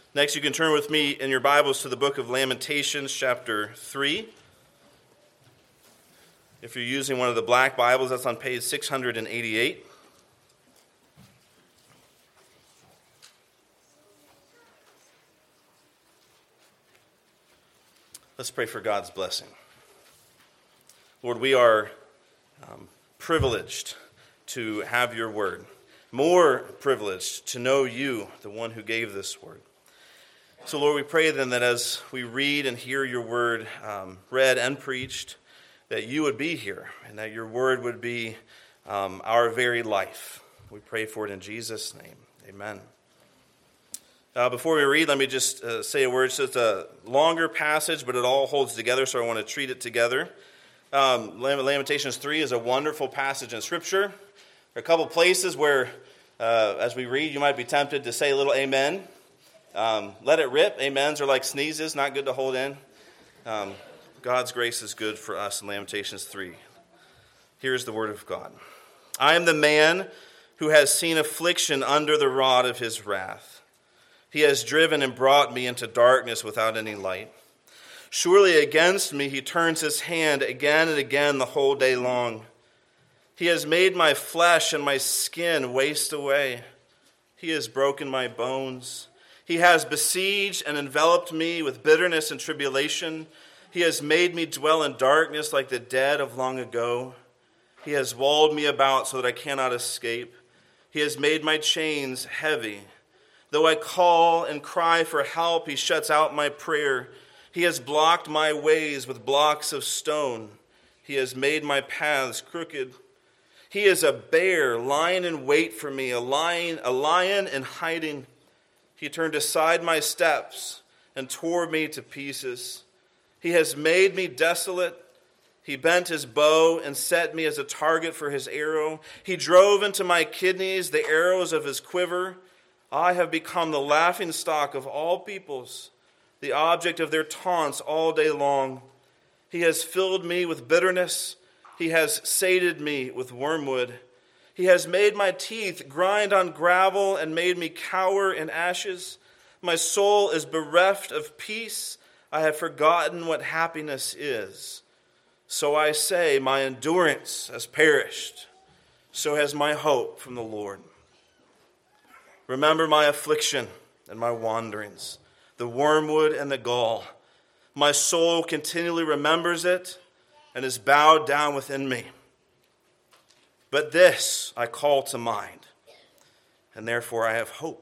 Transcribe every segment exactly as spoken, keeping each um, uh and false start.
Next, you can turn with me in your Bibles to the book of Lamentations, chapter three. If you're using one of the black Bibles, that's on page six hundred eighty-eight. Let's pray for God's blessing. Lord, we are um, privileged to have your word. More privileged to know you, the one who gave this word. So, Lord, we pray then that as we read and hear your word um, read and preached, that you would be here and that your word would be um, our very life. We pray for it in Jesus' name. Amen. Uh, before we read, let me just uh, say a word. It's just a longer passage, but it all holds together, so I want to treat it together. Um, Lamentations three is a wonderful passage in Scripture. There are a couple places where, uh, as we read, you might be tempted to say a little amen. Um, let it rip. Amens are like sneezes, not good to hold in. Um, God's grace is good for us in Lamentations three. Here's the word of God. I am the man who has seen affliction under the rod of his wrath. He has driven and brought me into darkness without any light. Surely against me he turns his hand again and again the whole day long. He has made my flesh and my skin waste away. He has broken my bones. He has besieged and enveloped me with bitterness and tribulation. He has made me dwell in darkness like the dead of long ago. He has walled me about so that I cannot escape. He has made my chains heavy. Though I call and cry for help, he shuts out my prayer. He has blocked my ways with blocks of stone. He has made my paths crooked. He is a bear lying in wait for me, a lion, a lion in hiding. He turned aside my steps and tore me to pieces. He has made me desolate. He bent his bow and set me as a target for his arrow. He drove into my kidneys the arrows of his quiver. I have become the laughingstock of all peoples, the object of their taunts all day long. He has filled me with bitterness. He has sated me with wormwood. He has made my teeth grind on gravel and made me cower in ashes. My soul is bereft of peace. I have forgotten what happiness is. So I say, my endurance has perished. So has my hope from the Lord. Remember my affliction and my wanderings, the wormwood and the gall. My soul continually remembers it and is bowed down within me. But this I call to mind, and therefore I have hope.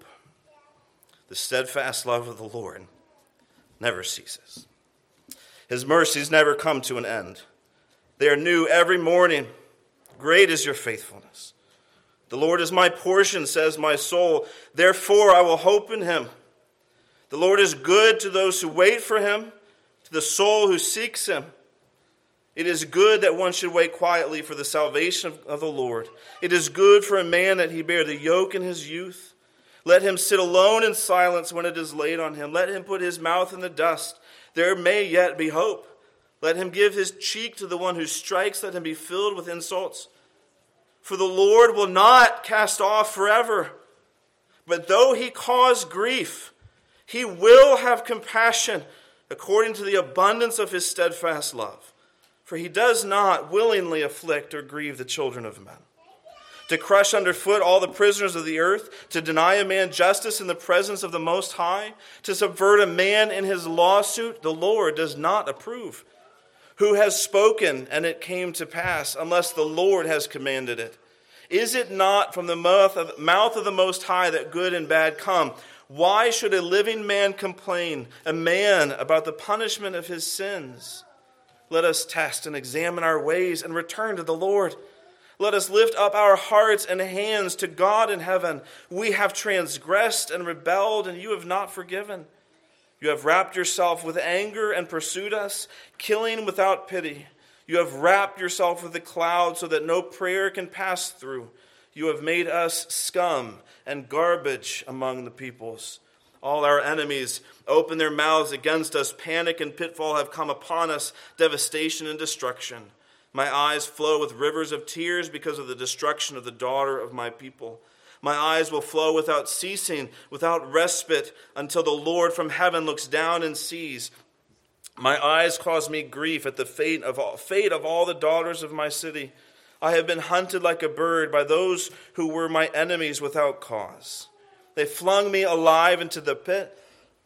The steadfast love of the Lord never ceases. His mercies never come to an end. They are new every morning. Great is your faithfulness. The Lord is my portion, says my soul. Therefore I will hope in him. The Lord is good to those who wait for him, to the soul who seeks him. It is good that one should wait quietly for the salvation of, of the Lord. It is good for a man that he bear the yoke in his youth. Let him sit alone in silence when it is laid on him. Let him put his mouth in the dust. There may yet be hope. Let him give his cheek to the one who strikes. Let him be filled with insults. For the Lord will not cast off forever. But though he cause grief, he will have compassion according to the abundance of his steadfast love. For he does not willingly afflict or grieve the children of men. To crush underfoot all the prisoners of the earth, to deny a man justice in the presence of the Most High, to subvert a man in his lawsuit, the Lord does not approve. Who has spoken, and it came to pass, unless the Lord has commanded it? Is it not from the mouth of, mouth of the Most High that good and bad come? Why should a living man complain, a man about the punishment of his sins? Let us test and examine our ways and return to the Lord. Let us lift up our hearts and hands to God in heaven. We have transgressed and rebelled, and you have not forgiven. You have wrapped yourself with anger and pursued us, killing without pity. You have wrapped yourself with a cloud so that no prayer can pass through. You have made us scum and garbage among the peoples. All our enemies open their mouths against us. Panic and pitfall have come upon us, devastation and destruction. My eyes flow with rivers of tears because of the destruction of the daughter of my people. My eyes will flow without ceasing, without respite, until the Lord from heaven looks down and sees. My eyes cause me grief at the fate of all, fate of all the daughters of my city. I have been hunted like a bird by those who were my enemies without cause. They flung me alive into the pit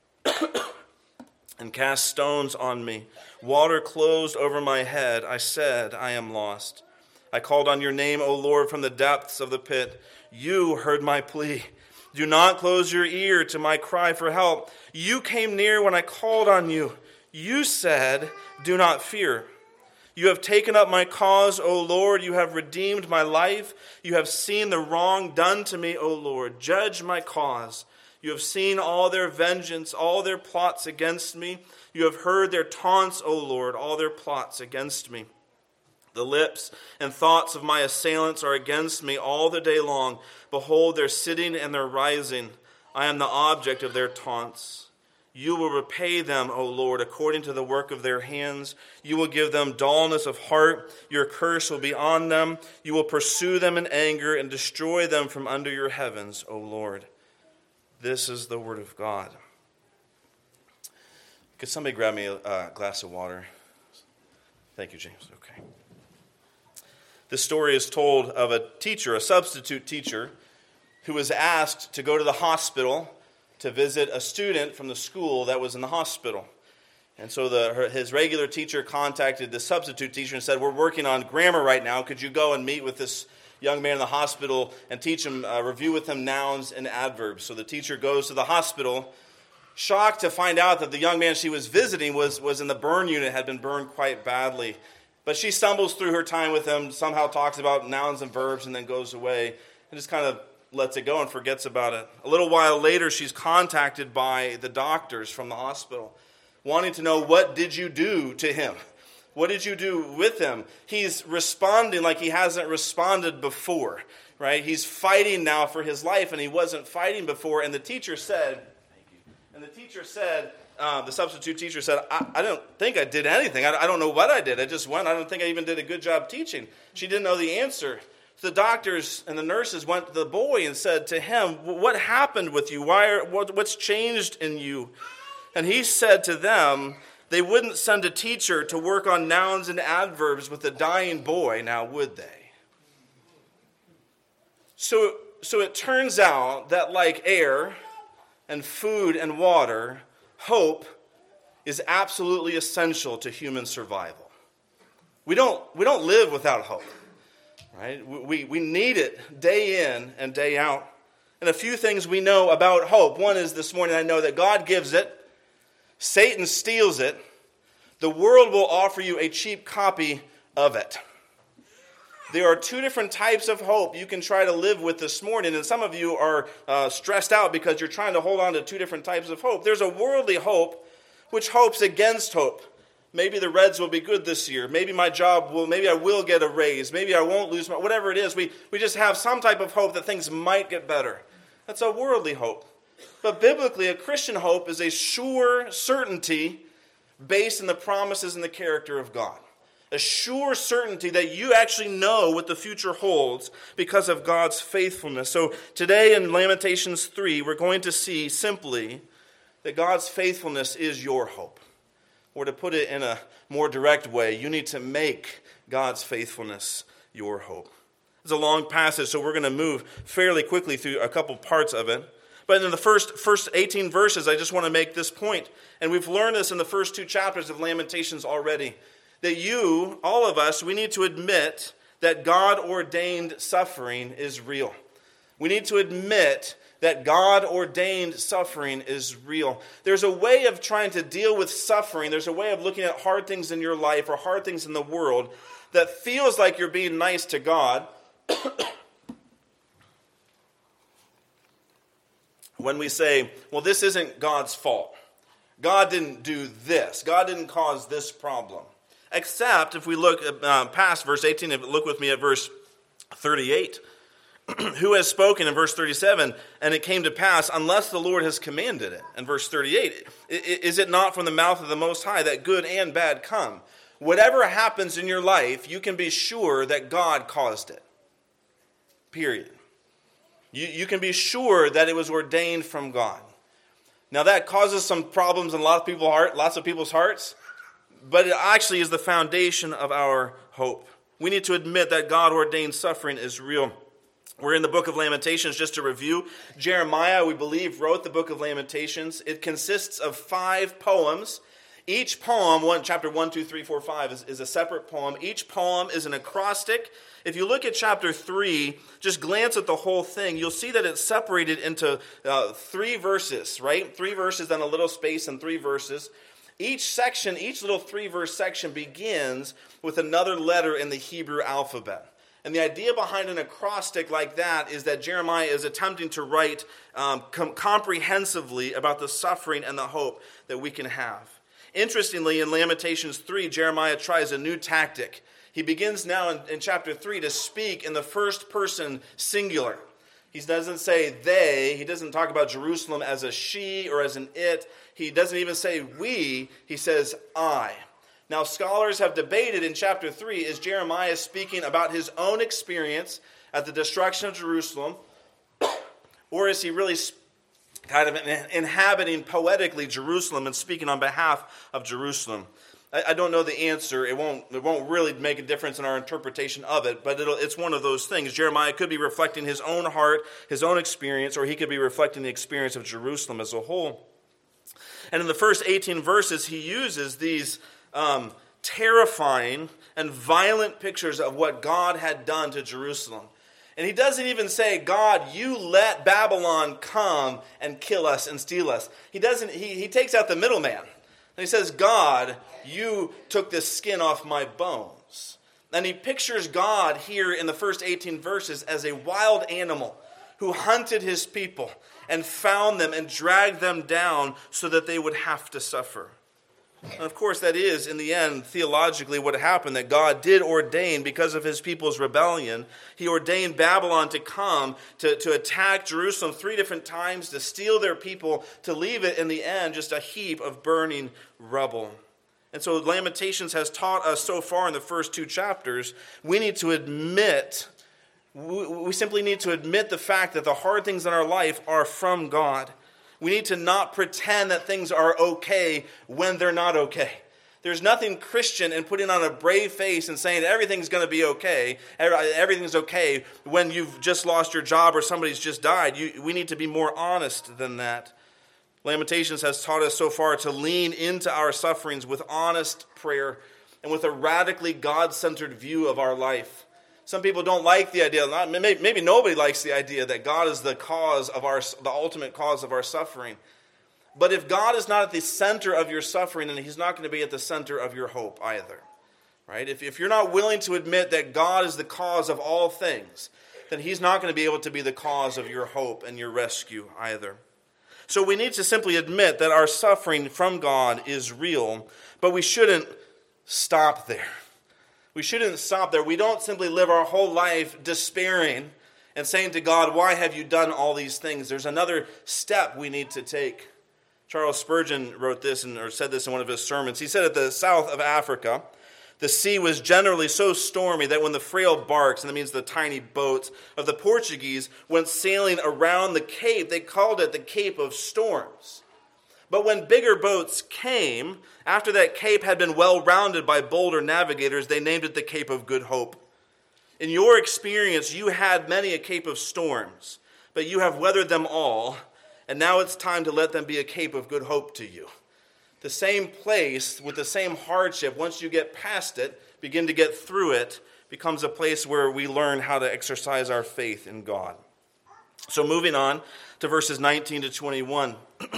and cast stones on me. Water closed over my head. I said, I am lost. I called on your name, O Lord, from the depths of the pit. You heard my plea. Do not close your ear to my cry for help. You came near when I called on you. You said, do not fear. You have taken up my cause, O Lord. You have redeemed my life. You have seen the wrong done to me, O Lord. Judge my cause. You have seen all their vengeance, all their plots against me. You have heard their taunts, O Lord, all their plots against me. The lips and thoughts of my assailants are against me all the day long. Behold, their sitting and their rising. I am the object of their taunts. You will repay them, O Lord, according to the work of their hands. You will give them dullness of heart. Your curse will be on them. You will pursue them in anger and destroy them from under your heavens, O Lord. This is the word of God. Could somebody grab me a uh, glass of water? Thank you, James. Okay. This story is told of a teacher, a substitute teacher, who was asked to go to the hospital to visit a student from the school that was in the hospital. And so the, her, his regular teacher contacted the substitute teacher and said, we're working on grammar right now. Could you go and meet with this young man in the hospital and teach him, uh, review with him nouns and adverbs? So the teacher goes to the hospital, shocked to find out that the young man she was visiting was, was in the burn unit, had been burned quite badly. But she stumbles through her time with him, somehow talks about nouns and verbs, and then goes away and just kind of lets it go and forgets about it. A little while later, she's contacted by the doctors from the hospital, wanting to know, what did you do to him? What did you do with him? He's responding like he hasn't responded before, right? He's fighting now for his life, and he wasn't fighting before. And the teacher said, Thank you. And the teacher said, uh, the substitute teacher said, I, I don't think I did anything. I, I don't know what I did. I just went. I don't think I even did a good job teaching. She didn't know the answer. The doctors and the nurses went to the boy and said to him, what happened with you? Why are, what, what's changed in you? And he said to them, they wouldn't send a teacher to work on nouns and adverbs with a dying boy, now would they? So, so it turns out that like air and food and water, hope is absolutely essential to human survival. We don't, we don't live without hope. Right? We, we need it day in and day out. And a few things we know about hope. One is this morning I know that God gives it. Satan steals it. The world will offer you a cheap copy of it. There are two different types of hope you can try to live with this morning. And some of you are uh, stressed out because you're trying to hold on to two different types of hope. There's a worldly hope which hopes against hope. Maybe the Reds will be good this year. Maybe my job will, maybe I will get a raise. Maybe I won't lose my, whatever it is. We, we just have some type of hope that things might get better. That's a worldly hope. But biblically, a Christian hope is a sure certainty based in the promises and the character of God. A sure certainty that you actually know what the future holds because of God's faithfulness. So today in Lamentations three, we're going to see simply that God's faithfulness is your hope. Or to put it in a more direct way, you need to make God's faithfulness your hope. It's a long passage, so we're going to move fairly quickly through a couple parts of it. But in the first, first eighteen verses, I just want to make this point. And we've learned this in the first two chapters of Lamentations already. That you, all of us, we need to admit that God-ordained suffering is real. We need to admit that God-ordained suffering is real. There's a way of trying to deal with suffering. There's a way of looking at hard things in your life or hard things in the world that feels like you're being nice to God. When we say, well, this isn't God's fault. God didn't do this. God didn't cause this problem. Except if we look uh, past verse eighteen, if look with me at verse thirty-eight. Who has spoken in verse thirty-seven, and it came to pass, unless the Lord has commanded it. In verse thirty-eight, is it not from the mouth of the Most High that good and bad come? Whatever happens in your life, you can be sure that God caused it. Period. You, you can be sure that it was ordained from God. Now that causes some problems in a lot of people's heart, lots of people's hearts, but it actually is the foundation of our hope. We need to admit that God-ordained suffering is real. We're in the book of Lamentations. Just to review, Jeremiah, we believe, wrote the book of Lamentations. It consists of five poems. Each poem, one, chapter one, two, three, four, five, is, is a separate poem. Each poem is an acrostic. If you look at chapter three, just glance at the whole thing, you'll see that it's separated into uh, three verses, right? Three verses, then a little space and three verses. Each section, each little three-verse section begins with another letter in the Hebrew alphabet. And the idea behind an acrostic like that is that Jeremiah is attempting to write um, com- comprehensively about the suffering and the hope that we can have. Interestingly, in Lamentations three, Jeremiah tries a new tactic. He begins now in, in chapter three to speak in the first person singular. He doesn't say they. He doesn't talk about Jerusalem as a she or as an it. He doesn't even say we. He says I. Now, scholars have debated in chapter three, is Jeremiah speaking about his own experience at the destruction of Jerusalem, or is he really kind of inhabiting poetically Jerusalem and speaking on behalf of Jerusalem? I, I don't know the answer. It won't, it won't really make a difference in our interpretation of it, but it'll, it's one of those things. Jeremiah could be reflecting his own heart, his own experience, or he could be reflecting the experience of Jerusalem as a whole. And in the first eighteen verses, he uses these Um, terrifying and violent pictures of what God had done to Jerusalem. And he doesn't even say, God, you let Babylon come and kill us and steal us. He doesn't. He, he takes out the middleman. And he says, God, you took the skin off my bones. And he pictures God here in the first eighteen verses as a wild animal who hunted his people and found them and dragged them down so that they would have to suffer. And of course, that is, in the end, theologically what happened, that God did ordain, because of his people's rebellion, he ordained Babylon to come to, to attack Jerusalem three different times, to steal their people, to leave it in the end just a heap of burning rubble. And so Lamentations has taught us so far in the first two chapters, we need to admit, we, we simply need to admit the fact that the hard things in our life are from God. We need to not pretend that things are okay when they're not okay. There's nothing Christian in putting on a brave face and saying everything's going to be okay, everything's okay when you've just lost your job or somebody's just died. You, we need to be more honest than that. Lamentations has taught us so far to lean into our sufferings with honest prayer and with a radically God-centered view of our life. Some people don't like the idea, maybe nobody likes the idea that God is the cause of our, the ultimate cause of our suffering. But if God is not at the center of your suffering, then he's not going to be at the center of your hope either. Right? If, if you're not willing to admit that God is the cause of all things, then he's not going to be able to be the cause of your hope and your rescue either. So we need to simply admit that our suffering from God is real, but we shouldn't stop there. We shouldn't stop there. We don't simply live our whole life despairing and saying to God, why have you done all these things? There's another step we need to take. Charles Spurgeon wrote this and or said this in one of his sermons. He said at the south of Africa, the sea was generally so stormy that when the frail barks, and that means the tiny boats of the Portuguese, went sailing around the cape, they called it the Cape of Storms. But when bigger boats came, after that cape had been well rounded by bolder navigators, they named it the Cape of Good Hope. In your experience, you had many a cape of storms, but you have weathered them all, and now it's time to let them be a cape of good hope to you. The same place with the same hardship, once you get past it, begin to get through it, becomes a place where we learn how to exercise our faith in God. So moving on to verses nineteen to twenty-one.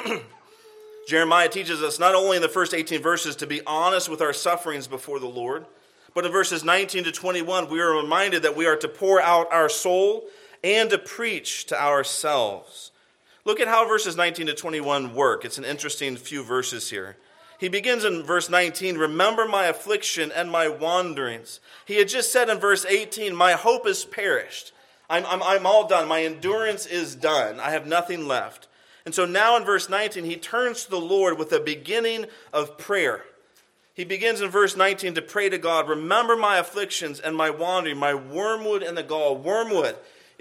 Jeremiah teaches us not only in the first eighteen verses to be honest with our sufferings before the Lord, but in verses nineteen to twenty-one, we are reminded that we are to pour out our soul and to preach to ourselves. Look at how verses nineteen to twenty-one work. It's an interesting few verses here. He begins in verse nineteen, remember my affliction and my wanderings. He had just said in verse eighteen, my hope is perished. I'm, I'm, I'm all done. My endurance is done. I have nothing left. And so now in verse nineteen, he turns to the Lord with a beginning of prayer. He begins in verse nineteen to pray to God, remember my afflictions and my wandering, my wormwood and the gall. Wormwood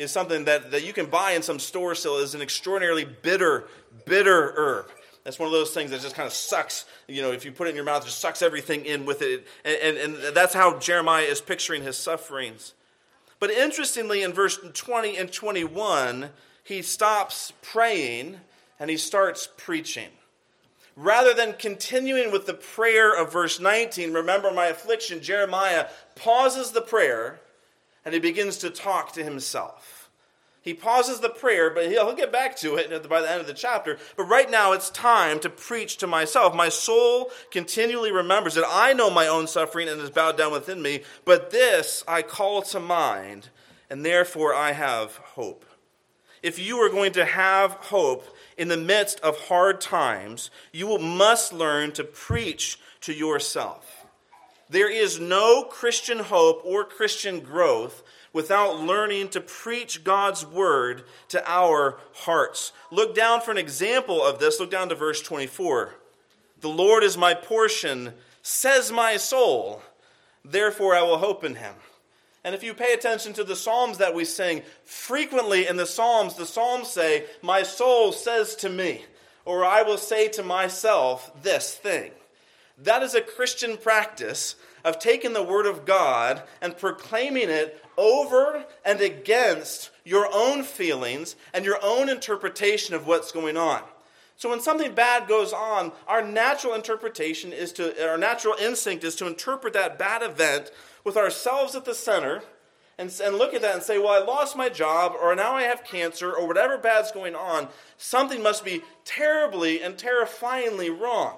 is something that, that you can buy in some store still. Is an extraordinarily bitter, bitter herb. That's one of those things that just kind of sucks, you know, if you put it in your mouth, it just sucks everything in with it. And, and, and that's how Jeremiah is picturing his sufferings. But interestingly, in verse twenty and twenty-one, he stops praying and he starts preaching. Rather than continuing with the prayer of verse nineteen, remember my affliction, Jeremiah pauses the prayer and he begins to talk to himself. He pauses the prayer, but he'll get back to it by the end of the chapter. But right now it's time to preach to myself. My soul continually remembers that I know my own suffering and is bowed down within me, but this I call to mind, and therefore I have hope. If you are going to have hope in the midst of hard times, you will, must learn to preach to yourself. There is no Christian hope or Christian growth without learning to preach God's word to our hearts. Look down for an example of this. Look down to verse twenty-four. The Lord is my portion, says my soul, therefore I will hope in him. And if you pay attention to the Psalms that we sing, frequently in the Psalms, the Psalms say, my soul says to me, or I will say to myself this thing. That is a Christian practice of taking the word of God and proclaiming it over and against your own feelings and your own interpretation of what's going on. So when something bad goes on, our natural interpretation is to, our natural instinct is to interpret that bad event with ourselves at the center and, and look at that and say, well, I lost my job, or now I have cancer, or whatever bad's going on. Something must be terribly and terrifyingly wrong.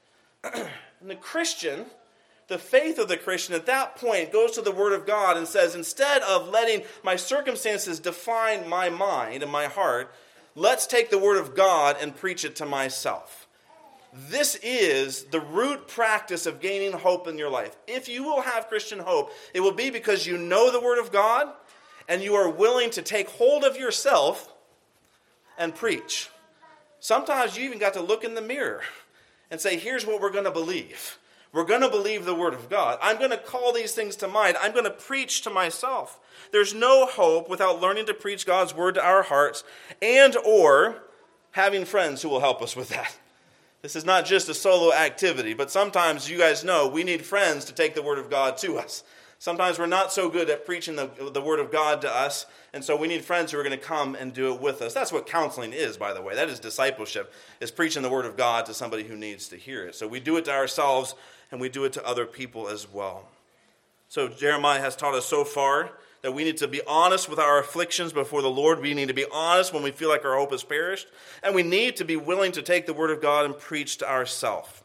And the Christian, the faith of the Christian at that point goes to the Word of God and says, instead of letting my circumstances define my mind and my heart, let's take the Word of God and preach it to myself. This is the root practice of gaining hope in your life. If you will have Christian hope, it will be because you know the Word of God and you are willing to take hold of yourself and preach. Sometimes you even got to look in the mirror and say, here's what we're going to believe. We're going to believe the Word of God. I'm going to call these things to mind. I'm going to preach to myself. There's no hope without learning to preach God's Word to our hearts and or having friends who will help us with that. This is not just a solo activity, but sometimes you guys know we need friends to take the Word of God to us. Sometimes we're not so good at preaching the, the Word of God to us, and so we need friends who are going to come and do it with us. That's what counseling is, by the way. That is discipleship, is preaching the Word of God to somebody who needs to hear it. So we do it to ourselves, and we do it to other people as well. So Jeremiah has taught us so far that we need to be honest with our afflictions before the Lord. We need to be honest when we feel like our hope has perished. And we need to be willing to take the Word of God and preach to ourselves.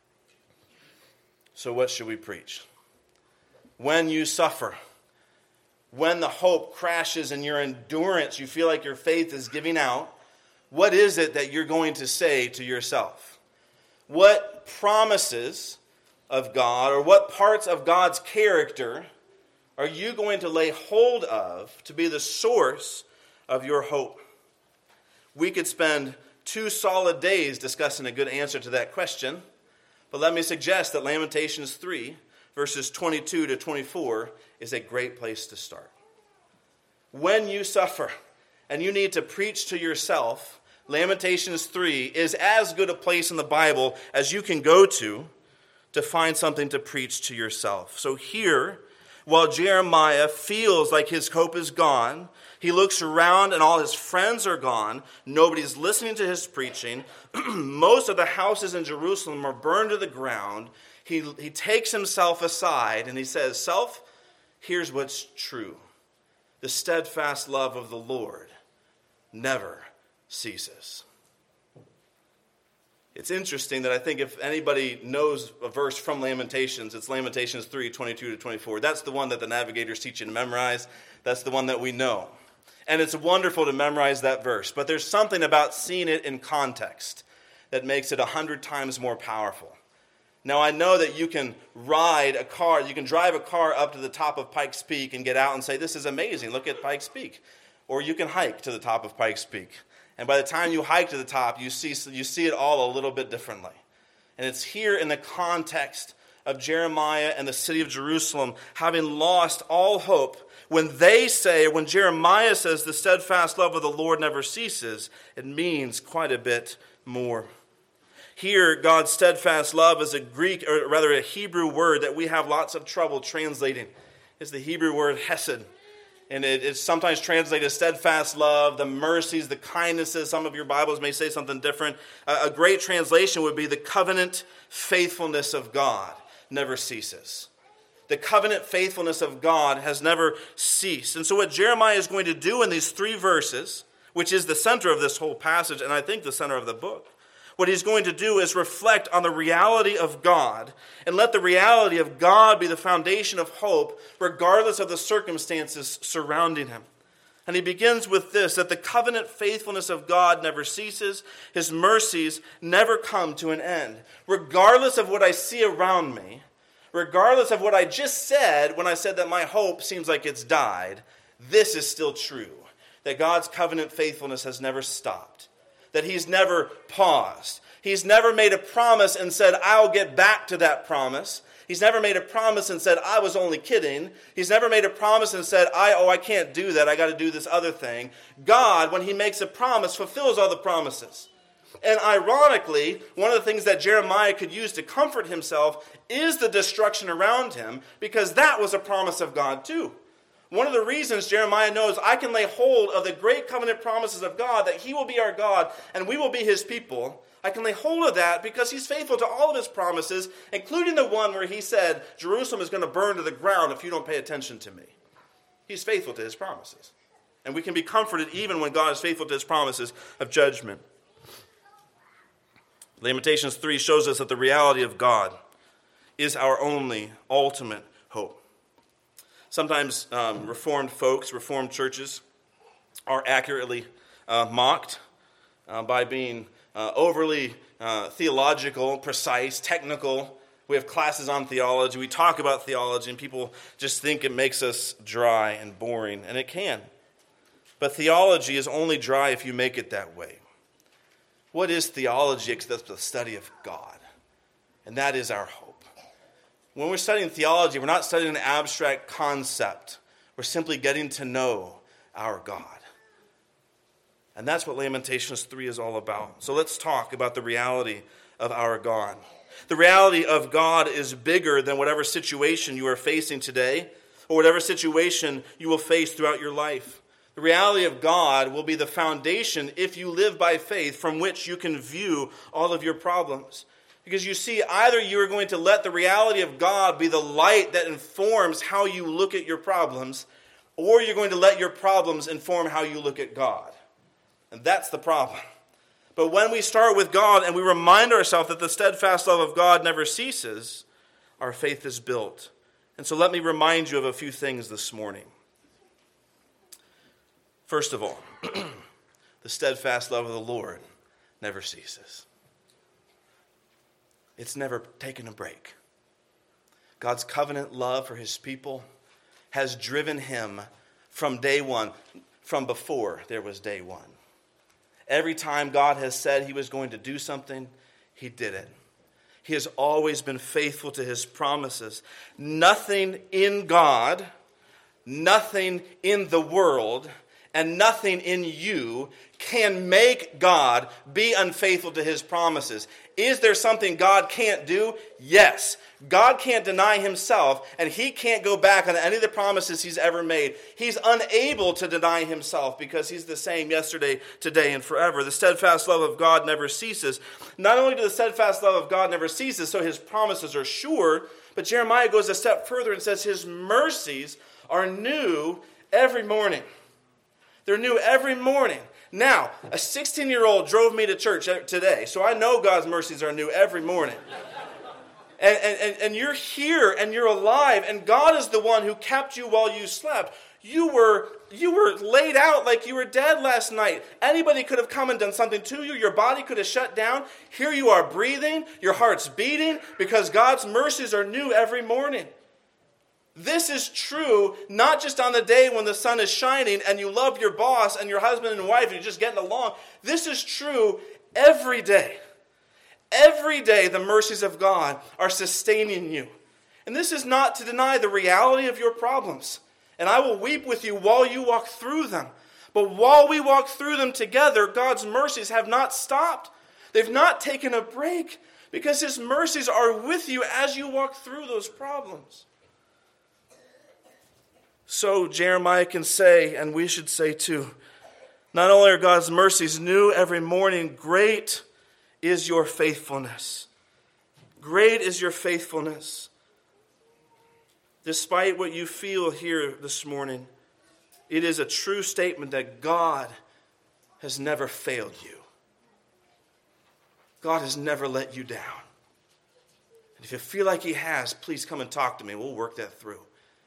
So what should we preach? When you suffer, when the hope crashes in your endurance, you feel like your faith is giving out, what is it that you're going to say to yourself? What promises of God, or what parts of God's character are you going to lay hold of to be the source of your hope? We could spend two solid days discussing a good answer to that question, but let me suggest that Lamentations three, verses twenty-two to twenty-four, is a great place to start. When you suffer and you need to preach to yourself, Lamentations three is as good a place in the Bible as you can go to to find something to preach to yourself. So here, while Jeremiah feels like his hope is gone, he looks around and all his friends are gone. Nobody's listening to his preaching. Most of the houses in Jerusalem are burned to the ground. He, he takes himself aside and he says, self, here's what's true. The steadfast love of the Lord never ceases. It's interesting that I think if anybody knows a verse from Lamentations, it's Lamentations three, twenty-two to twenty-four. That's the one that the navigators teach you to memorize. That's the one that we know. And it's wonderful to memorize that verse. But there's something about seeing it in context that makes it a hundred times more powerful. Now, I know that you can ride a car, you can drive a car up to the top of Pikes Peak and get out and say, this is amazing, look at Pikes Peak. Or you can hike to the top of Pikes Peak. And by the time you hike to the top, you see, you see it all a little bit differently. And it's here in the context of Jeremiah and the city of Jerusalem having lost all hope, when they say, when Jeremiah says the steadfast love of the Lord never ceases, it means quite a bit more. Here, God's steadfast love is a Greek, or rather a Hebrew word that we have lots of trouble translating. It's the Hebrew word hesed. And it, it's sometimes translated as steadfast love, the mercies, the kindnesses. Some of your Bibles may say something different. Uh, a great translation would be the covenant faithfulness of God never ceases. The covenant faithfulness of God has never ceased. And so what Jeremiah is going to do in these three verses, which is the center of this whole passage, and I think the center of the book, what he's going to do is reflect on the reality of God and let the reality of God be the foundation of hope regardless of the circumstances surrounding him. And he begins with this, that the covenant faithfulness of God never ceases. His mercies never come to an end. Regardless of what I see around me, regardless of what I just said when I said that my hope seems like it's died, this is still true, that God's covenant faithfulness has never stopped. That he's never paused. He's never made a promise and said, I'll get back to that promise. He's never made a promise and said, I was only kidding. He's never made a promise and said, I oh, I can't do that. I got to do this other thing. God, when he makes a promise, fulfills all the promises. And ironically, one of the things that Jeremiah could use to comfort himself is the destruction around him, because that was a promise of God too. One of the reasons Jeremiah knows I can lay hold of the great covenant promises of God, that he will be our God and we will be his people. I can lay hold of that because he's faithful to all of his promises, including the one where he said, Jerusalem is going to burn to the ground if you don't pay attention to me. He's faithful to his promises. And we can be comforted even when God is faithful to his promises of judgment. Lamentations three shows us that the reality of God is our only ultimate hope. Sometimes um, Reformed folks, Reformed churches, are accurately uh, mocked uh, by being uh, overly uh, theological, precise, technical. We have classes on theology. We talk about theology, and people just think it makes us dry and boring, and it can. But theology is only dry if you make it that way. What is theology except the study of God? And that is our hope. When we're studying theology, we're not studying an abstract concept. We're simply getting to know our God. And that's what Lamentations three is all about. So let's talk about the reality of our God. The reality of God is bigger than whatever situation you are facing today or whatever situation you will face throughout your life. The reality of God will be the foundation, if you live by faith, from which you can view all of your problems. Because you see, either you are going to let the reality of God be the light that informs how you look at your problems, or you're going to let your problems inform how you look at God. And that's the problem. But when we start with God and we remind ourselves that the steadfast love of God never ceases, our faith is built. And so let me remind you of a few things this morning. First of all, the steadfast love of the Lord never ceases. It's never taken a break. God's covenant love for his people has driven him from day one, from before there was day one. Every time God has said he was going to do something, he did it. He has always been faithful to his promises. Nothing in God, nothing in the world, and nothing in you can make God be unfaithful to his promises. Is there something God can't do? Yes. God can't deny himself, and he can't go back on any of the promises he's ever made. He's unable to deny himself because he's the same yesterday, today, and forever. The steadfast love of God never ceases. Not only does the steadfast love of God never ceases, so his promises are sure, but Jeremiah goes a step further and says his mercies are new every morning. They're new every morning. Now, a sixteen-year-old drove me to church today, so I know God's mercies are new every morning. And, and, and you're here, and you're alive, and God is the one who kept you while you slept. You were, you were laid out like you were dead last night. Anybody could have come and done something to you. Your body could have shut down. Here you are breathing. Your heart's beating because God's mercies are new every morning. This is true not just on the day when the sun is shining and you love your boss and your husband and wife and you're just getting along. This is true every day. Every day the mercies of God are sustaining you. And this is not to deny the reality of your problems. And I will weep with you while you walk through them. But while we walk through them together, God's mercies have not stopped. They've not taken a break, because his mercies are with you as you walk through those problems. So Jeremiah can say, and we should say too, not only are God's mercies new every morning, great is your faithfulness. Great is your faithfulness. Despite what you feel here this morning, it is a true statement that God has never failed you. God has never let you down. And if you feel like he has, please come and talk to me. We'll work that through.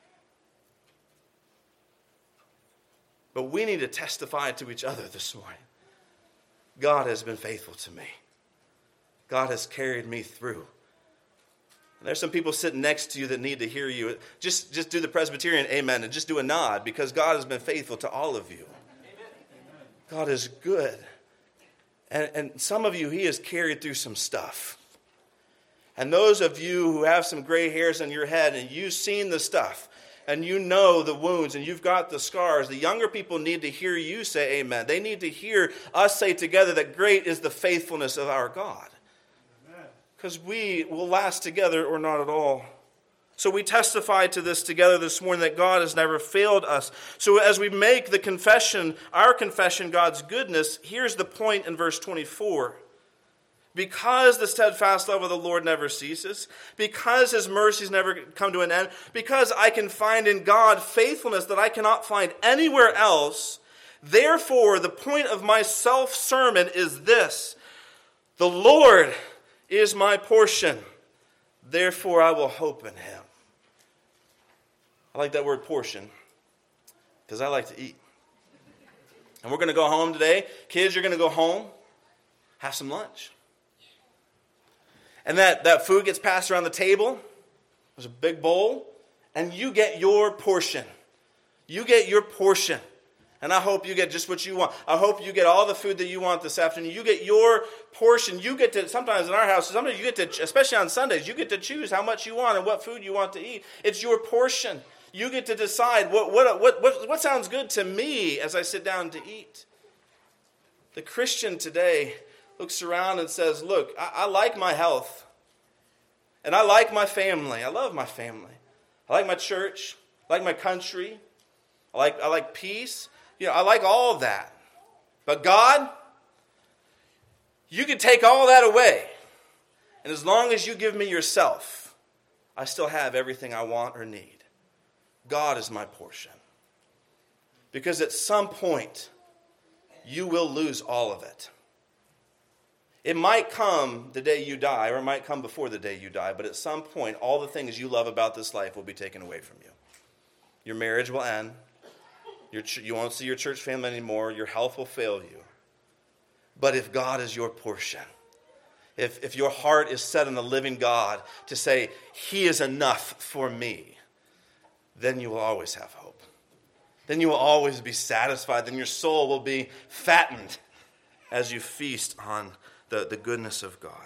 But we need to testify to each other this morning. God has been faithful to me. God has carried me through. And there's some people sitting next to you that need to hear you. Just, just do the Presbyterian amen and just do a nod, because God has been faithful to all of you. Amen. God is good. And, and some of you, he has carried through some stuff. And those of you who have some gray hairs on your head and you've seen the stuff, and you know the wounds, and you've got the scars, the younger people need to hear you say amen. They need to hear us say together that great is the faithfulness of our God. Because we will last together or not at all. So we testify to this together this morning, that God has never failed us. So as we make the confession, our confession, God's goodness, here's the point in verse twenty-four. Because the steadfast love of the Lord never ceases, because his mercies never come to an end, because I can find in God faithfulness that I cannot find anywhere else, therefore the point of my self-sermon is this: the Lord is my portion, therefore I will hope in him. I like that word portion, because I like to eat. And we're going to go home today. Kids, you're going to go home, have some lunch. And that, that food gets passed around the table. There's a big bowl. And you get your portion. You get your portion. And I hope you get just what you want. I hope you get all the food that you want this afternoon. You get your portion. You get to, sometimes in our house, sometimes you get to, especially on Sundays, you get to choose how much you want and what food you want to eat. It's your portion. You get to decide what, what, what, what, what sounds good to me as I sit down to eat. The Christian today looks around and says, look, I, I like my health. And I like my family. I love my family. I like my church. I like my country. I like, I like peace. You know, I like all of that. But God, you can take all that away. And as long as you give me yourself, I still have everything I want or need. God is my portion. Because at some point, you will lose all of it. It might come the day you die, or it might come before the day you die, but at some point, all the things you love about this life will be taken away from you. Your marriage will end. Your ch- you won't see your church family anymore. Your health will fail you. But if God is your portion, if, if your heart is set on the living God to say, he is enough for me, then you will always have hope. Then you will always be satisfied. Then your soul will be fattened as you feast on the, the goodness of God.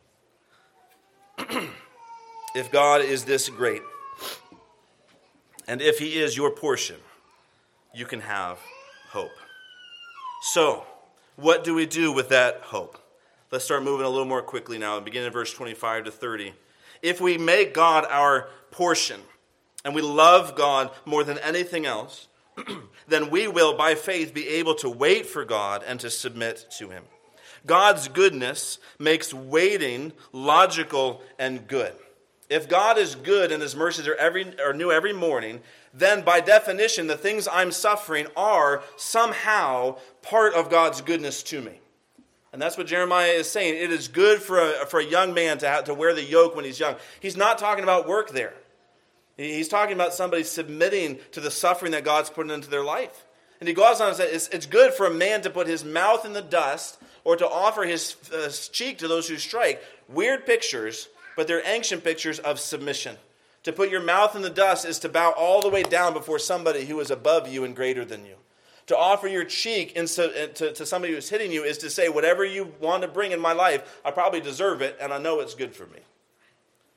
If God is this great, and if he is your portion, you can have hope. So, what do we do with that hope? Let's start moving a little more quickly now, and begin in verse twenty-five to thirty. If we make God our portion, and we love God more than anything else, then we will, by faith, be able to wait for God and to submit to him. God's goodness makes waiting logical and good. If God is good and his mercies are, every, are new every morning, then by definition, the things I'm suffering are somehow part of God's goodness to me. And that's what Jeremiah is saying. It is good for a, for a young man to, have, to wear the yoke when he's young. He's not talking about work there. He's talking about somebody submitting to the suffering that God's put into their life. And he goes on and says, it's, it's good for a man to put his mouth in the dust or to offer his uh, cheek to those who strike. Weird pictures, but they're ancient pictures of submission. To put your mouth in the dust is to bow all the way down before somebody who is above you and greater than you. To offer your cheek in so, to, to somebody who's hitting you is to say, whatever you want to bring in my life, I probably deserve it, and I know it's good for me.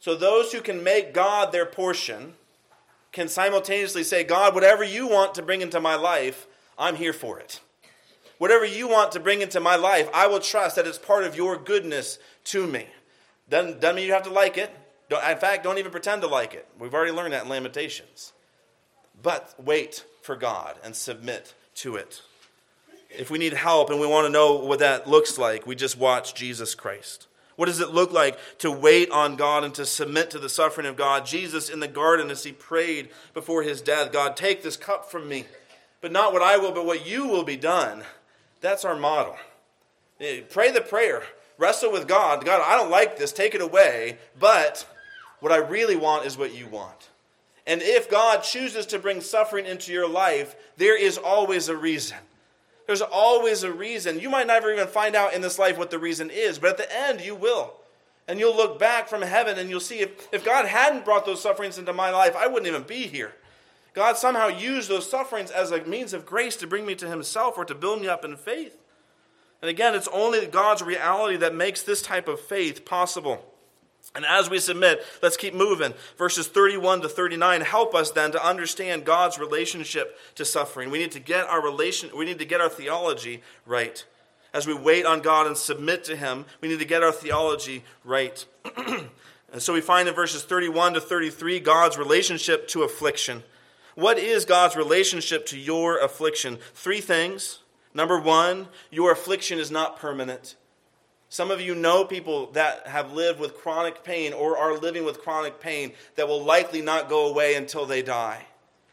So those who can make God their portion can simultaneously say, God, whatever you want to bring into my life, I'm here for it. Whatever you want to bring into my life, I will trust that it's part of your goodness to me. Doesn't, doesn't mean you have to like it. Don't, in fact, don't even pretend to like it. We've already learned that in Lamentations. But wait for God and submit to it. If we need help and we want to know what that looks like, we just watch Jesus Christ. What does it look like to wait on God and to submit to the suffering of God? Jesus in the garden, as he prayed before his death, God, take this cup from me, but not what I will, but what you will be done. That's our model. Pray the prayer. Wrestle with God. God, I don't like this. Take it away. But what I really want is what you want. And if God chooses to bring suffering into your life, there is always a reason. There's always a reason. You might never even find out in this life what the reason is, but at the end you will. And you'll look back from heaven and you'll see if, if God hadn't brought those sufferings into my life, I wouldn't even be here. God somehow used those sufferings as a means of grace to bring me to himself or to build me up in faith. And again, it's only God's reality that makes this type of faith possible. And as we submit, let's keep moving. Verses thirty-one to thirty-nine help us then to understand God's relationship to suffering. We need to get our relation, we need to get our theology right. As we wait on God and submit to him, we need to get our theology right. And so we find in verses thirty-one to thirty-three God's relationship to affliction. What is God's relationship to your affliction? Three things. Number one, your affliction is not permanent. Some of you know people that have lived with chronic pain or are living with chronic pain that will likely not go away until they die.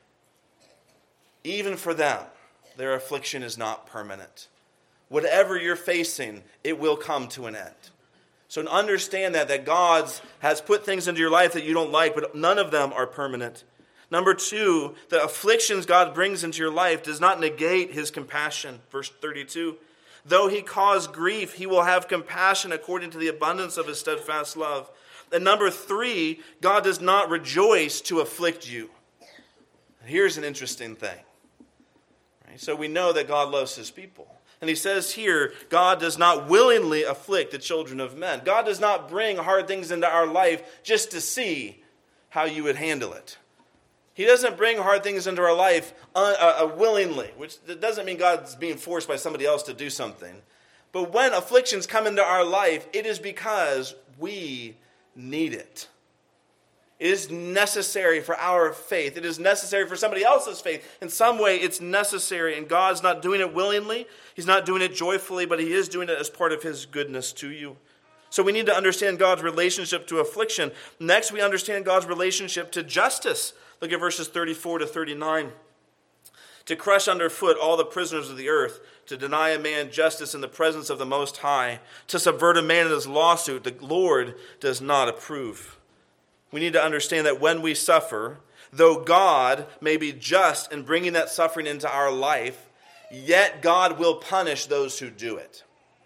Even for them, their affliction is not permanent. Whatever you're facing, it will come to an end. So understand that, that God has put things into your life that you don't like, but none of them are permanent. Number two, the afflictions God brings into your life does not negate his compassion. Verse thirty-two. Though he cause grief, he will have compassion according to the abundance of his steadfast love. And number three, God does not rejoice to afflict you. Here's an interesting thing. Right? So we know that God loves his people. And he says here, God does not willingly afflict the children of men. God does not bring hard things into our life just to see how you would handle it. He doesn't bring hard things into our life uh, uh, willingly, which doesn't mean God's being forced by somebody else to do something. But when afflictions come into our life, it is because we need it. It is necessary for our faith. It is necessary for somebody else's faith. In some way, it's necessary, and God's not doing it willingly. He's not doing it joyfully, but he is doing it as part of his goodness to you. So we need to understand God's relationship to affliction. Next, we understand God's relationship to justice. Look at verses thirty-four to thirty-nine. To crush underfoot all the prisoners of the earth, to deny a man justice in the presence of the Most High, to subvert a man in his lawsuit, the Lord does not approve. We need to understand that when we suffer, though God may be just in bringing that suffering into our life, yet God will punish those who do it.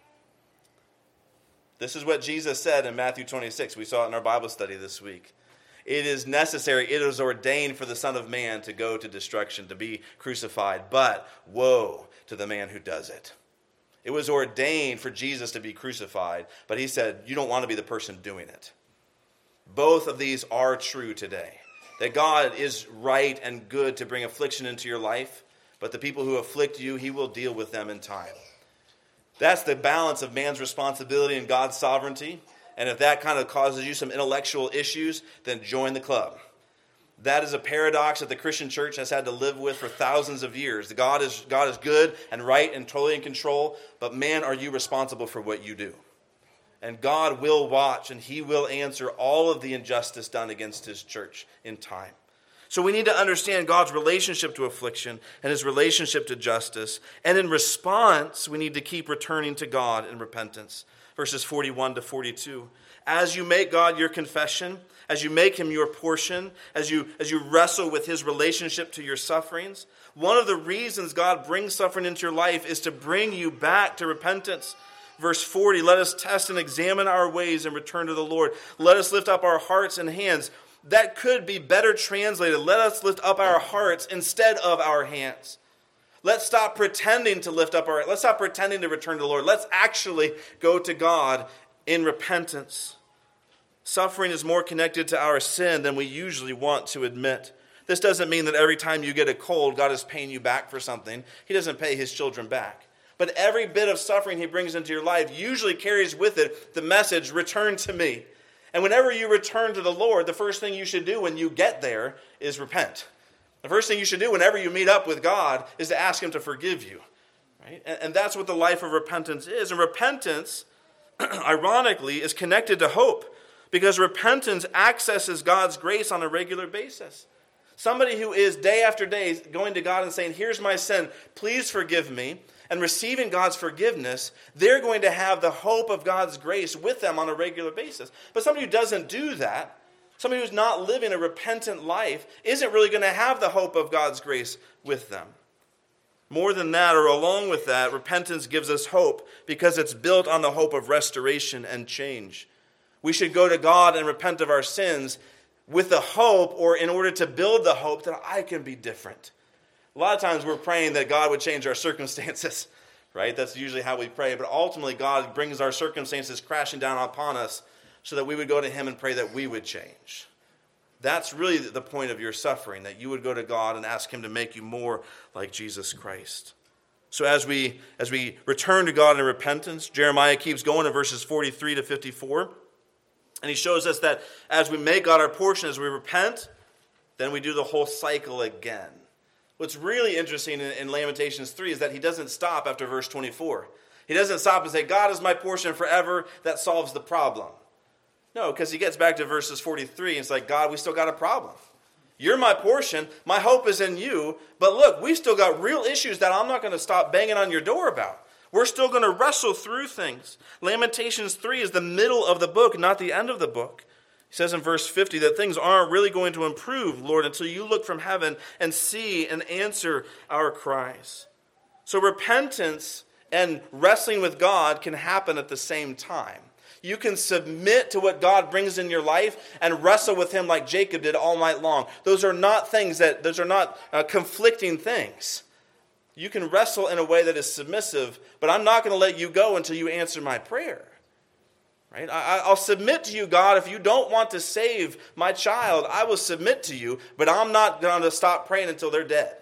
This is what Jesus said in Matthew twenty-six. We saw it in our Bible study this week. It is necessary, it is ordained for the Son of Man to go to destruction, to be crucified. But woe to the man who does it. It was ordained for Jesus to be crucified, but he said, you don't want to be the person doing it. Both of these are true today. That God is right and good to bring affliction into your life, but the people who afflict you, he will deal with them in time. That's the balance of man's responsibility and God's sovereignty. And if that kind of causes you some intellectual issues, then join the club. That is a paradox that the Christian church has had to live with for thousands of years. God is, God is good and right and totally in control, but man, are you responsible for what you do? And God will watch and he will answer all of the injustice done against his church in time. So we need to understand God's relationship to affliction and his relationship to justice. And in response, we need to keep returning to God in repentance. Verses forty-one to forty-two. As you make God your confession, as you make him your portion, as you, as you wrestle with his relationship to your sufferings, one of the reasons God brings suffering into your life is to bring you back to repentance. Verse forty, let us test and examine our ways and return to the Lord. Let us lift up our hearts and hands. That could be better translated. Let us lift up our hearts instead of our hands. Let's stop pretending to lift up our, let's stop pretending to return to the Lord. Let's actually go to God in repentance. Suffering is more connected to our sin than we usually want to admit. This doesn't mean that every time you get a cold, God is paying you back for something. He doesn't pay his children back. But every bit of suffering he brings into your life usually carries with it the message, return to me. And whenever you return to the Lord, the first thing you should do when you get there is repent. The first thing you should do whenever you meet up with God is to ask him to forgive you. Right? And, and that's what the life of repentance is. And repentance, ironically, is connected to hope, because repentance accesses God's grace on a regular basis. Somebody who is day after day going to God and saying, here's my sin, please forgive me, and receiving God's forgiveness, they're going to have the hope of God's grace with them on a regular basis. But somebody who doesn't do that, somebody who's not living a repentant life, isn't really going to have the hope of God's grace with them. More than that, or along with that, repentance gives us hope because it's built on the hope of restoration and change. We should go to God and repent of our sins with the hope, or in order to build the hope that I can be different. A lot of times we're praying that God would change our circumstances, right? That's usually how we pray. But ultimately, God brings our circumstances crashing down upon us so that we would go to him and pray that we would change. That's really the point of your suffering, that you would go to God and ask him to make you more like Jesus Christ. So as we as we return to God in repentance, Jeremiah keeps going in verses forty-three to fifty-four. And he shows us that as we make God our portion, as we repent, then we do the whole cycle again. What's really interesting in, in Lamentations three is that he doesn't stop after verse twenty-four. He doesn't stop and say, God is my portion forever, that solves the problem. No, because he gets back to verses forty-three, and it's like, God, we still got a problem. You're my portion, my hope is in you, but look, we've still got real issues that I'm not going to stop banging on your door about. We're still going to wrestle through things. Lamentations three is the middle of the book, not the end of the book. He says in verse fifty that things aren't really going to improve, Lord, until you look from heaven and see and answer our cries. So repentance and wrestling with God can happen at the same time. You can submit to what God brings in your life and wrestle with him like Jacob did all night long. Those are not things that, those are not uh, conflicting things. You can wrestle in a way that is submissive, but I'm not going to let you go until you answer my prayer. Right? I, I'll submit to you, God. If you don't want to save my child, I will submit to you, but I'm not going to stop praying until they're dead.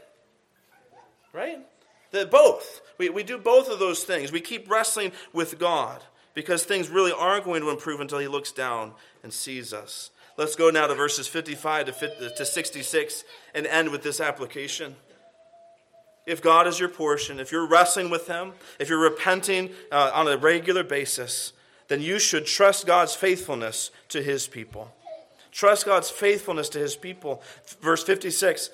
Right? The, both. We, we do both of those things. We keep wrestling with God because things really aren't going to improve until he looks down and sees us. Let's go now to verses fifty-five to sixty-six and end with this application. If God is your portion, if you're wrestling with him, if you're repenting uh, on a regular basis, then you should trust God's faithfulness to his people. Trust God's faithfulness to his people. Verse fifty-six,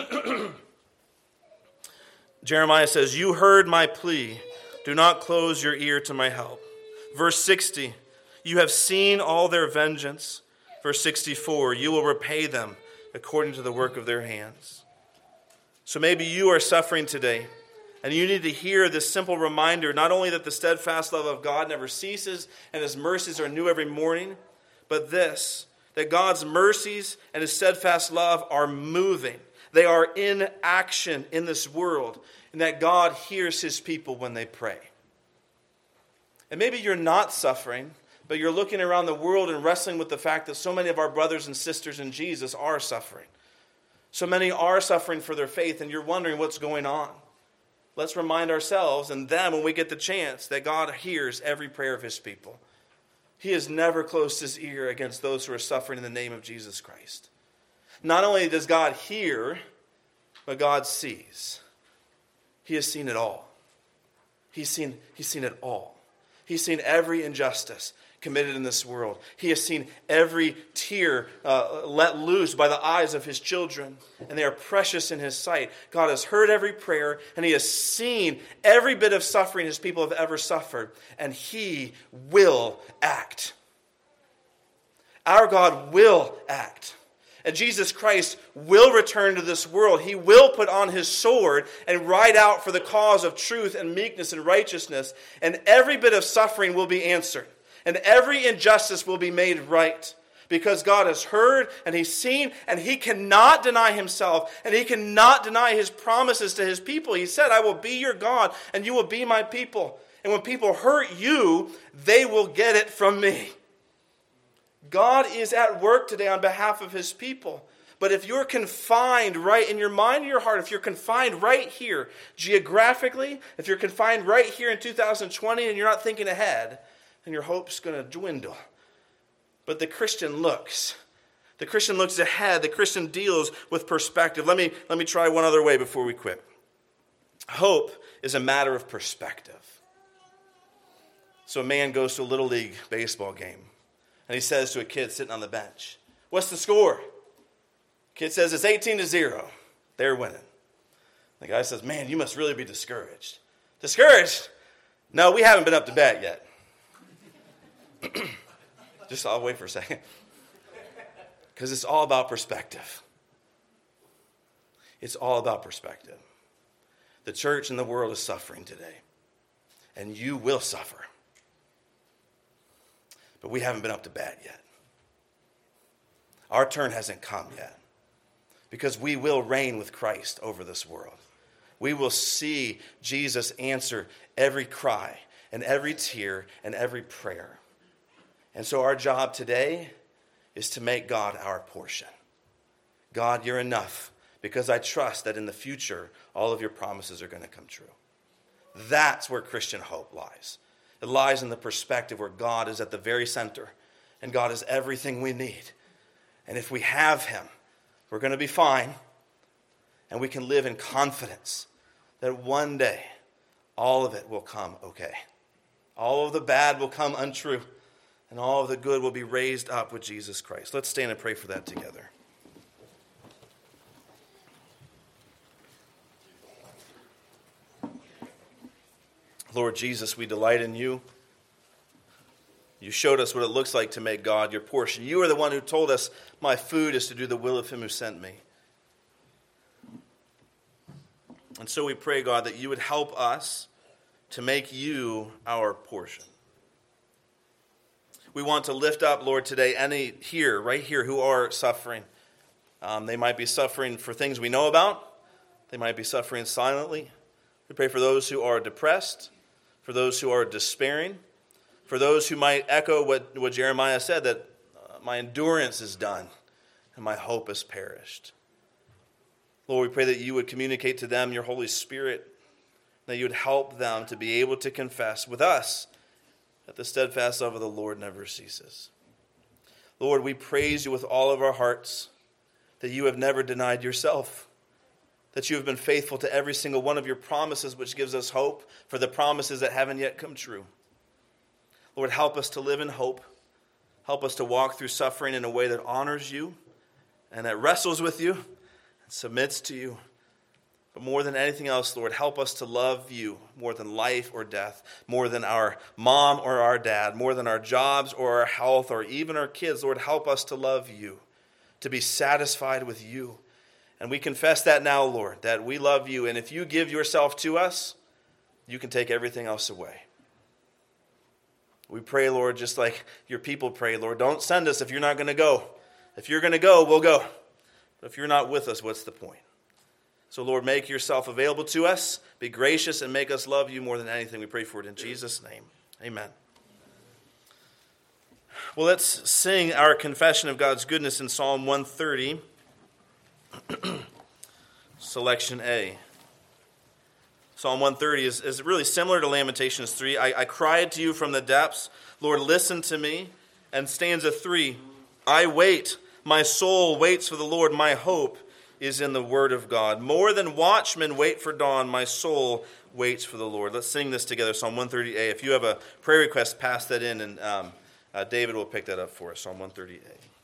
Jeremiah says, you heard my plea. Do not close your ear to my help. Verse sixty, you have seen all their vengeance. Verse sixty-four, you will repay them according to the work of their hands. So maybe you are suffering today, and you need to hear this simple reminder, not only that the steadfast love of God never ceases and his mercies are new every morning, but this, that God's mercies and his steadfast love are moving. They are in action in this world, and that God hears his people when they pray. And maybe you're not suffering, but you're looking around the world and wrestling with the fact that so many of our brothers and sisters in Jesus are suffering. So many are suffering for their faith, and you're wondering what's going on. Let's remind ourselves and them when we get the chance that God hears every prayer of his people. He has never closed his ear against those who are suffering in the name of Jesus Christ. Not only does God hear, but God sees. He has seen it all. He's seen, he's seen it all. He's seen every injustice committed in this world. He has seen every tear uh, let loose by the eyes of his children, and they are precious in his sight. God has heard every prayer, and he has seen every bit of suffering his people have ever suffered, and he will act. Our God will act. And Jesus Christ will return to this world. He will put on his sword and ride out for the cause of truth and meekness and righteousness, and every bit of suffering will be answered. And every injustice will be made right, because God has heard and he's seen, and he cannot deny himself, and he cannot deny his promises to his people. He said, I will be your God and you will be my people. And when people hurt you, they will get it from me. God is at work today on behalf of his people. But if you're confined right in your mind and your heart, if you're confined right here geographically, if you're confined right here in two thousand twenty and you're not thinking ahead, then your hope's going to dwindle. But the Christian looks. The Christian looks ahead. The Christian deals with perspective. Let me, let me try one other way before we quit. Hope is a matter of perspective. So a man goes to a Little League baseball game, and he says to a kid sitting on the bench, "What's the score?" Kid says, "It's eighteen to zero. They're winning." The guy says, "Man, you must really be discouraged." "Discouraged? No, we haven't been up to bat yet." Just I'll wait for a second. Because it's all about perspective. It's all about perspective. The church and the world is suffering today. And you will suffer. But we haven't been up to bat yet. Our turn hasn't come yet. Because we will reign with Christ over this world. We will see Jesus answer every cry and every tear and every prayer. And so our job today is to make God our portion. God, you're enough, because I trust that in the future, all of your promises are going to come true. That's where Christian hope lies. It lies in the perspective where God is at the very center, and God is everything we need. And if we have him, we're going to be fine, and we can live in confidence that one day, all of it will come okay. All of the bad will come untrue. And all of the good will be raised up with Jesus Christ. Let's stand and pray for that together. Lord Jesus, we delight in you. You showed us what it looks like to make God your portion. You are the one who told us, my food is to do the will of him who sent me. And so we pray, God, that you would help us to make you our portion. We want to lift up, Lord, today any here, right here, who are suffering. Um, they might be suffering for things we know about. They might be suffering silently. We pray for those who are depressed, for those who are despairing, for those who might echo what, what Jeremiah said, that uh, my endurance is done and my hope has perished. Lord, we pray that you would communicate to them your Holy Spirit, that you would help them to be able to confess with us that the steadfast love of the Lord never ceases. Lord, we praise you with all of our hearts that you have never denied yourself, that you have been faithful to every single one of your promises, which gives us hope for the promises that haven't yet come true. Lord, help us to live in hope. Help us to walk through suffering in a way that honors you and that wrestles with you and submits to you. But more than anything else, Lord, help us to love you more than life or death, more than our mom or our dad, more than our jobs or our health or even our kids. Lord, help us to love you, to be satisfied with you. And we confess that now, Lord, that we love you. And if you give yourself to us, you can take everything else away. We pray, Lord, just like your people pray, Lord, don't send us if you're not going to go. If you're going to go, we'll go. But if you're not with us, what's the point? So, Lord, make yourself available to us. Be gracious and make us love you more than anything. We pray for it in Jesus' name. Amen. Well, let's sing our confession of God's goodness in Psalm one thirty, selection A. Psalm one thirty is, is really similar to Lamentations three. I, I cried to you from the depths. Lord, listen to me. And stanza three, I wait. My soul waits for the Lord. My hope is in the word of God. More than watchmen wait for dawn, my soul waits for the Lord. Let's sing this together, Psalm one thirty A. If you have a prayer request, pass that in, and um, uh, David will pick that up for us, Psalm one thirty A.